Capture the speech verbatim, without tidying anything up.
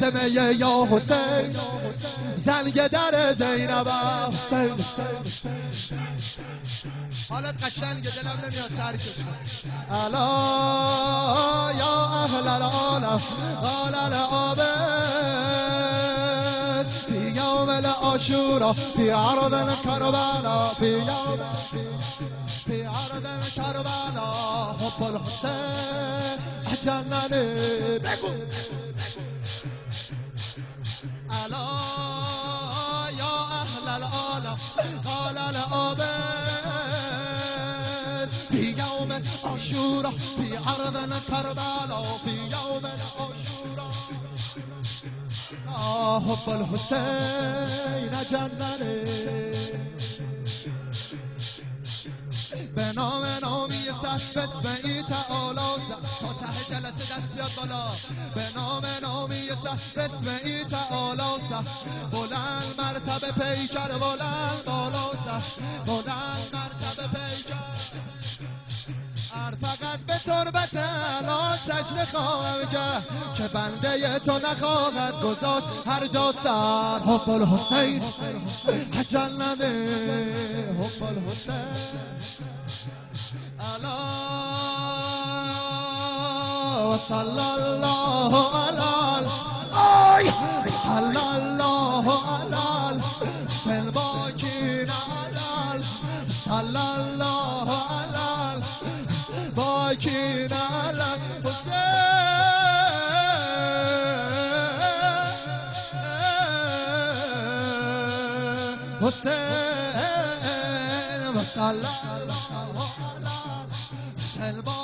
زمزمه یا حسین زنگ در زینب حسین. حالت قشنگه دلم نمیاد ترکش الا یا اهل العالم قال العابد فی یوم العاشورا فی عرض کربلا فی یوم فی عرض کربلا حب الحسین جننه بگو الا یا اهل العالم قال العابد فی یوم عاشورا فی عرض کربلا فی یوم عاشورا حب الحسین جننه به نام نامی سخت بسم ای تعالی تا ته جلسه دست بیاد بالا به نام نامی سخت بسم ای تعالی بلند مرتبه پیکر بلند بالا بلند مرتبه پیکر هر فقط به تربت الان سجده خواهم کرد که بنده تو نخواهد گذاشت هر جا سر حب الحسین جننه حب الحسین الا و صلی الله علی آی صلی الله علی سلباکین علی صلی الله علی باکین علی حسین حسین و صلی الله علی سلباکین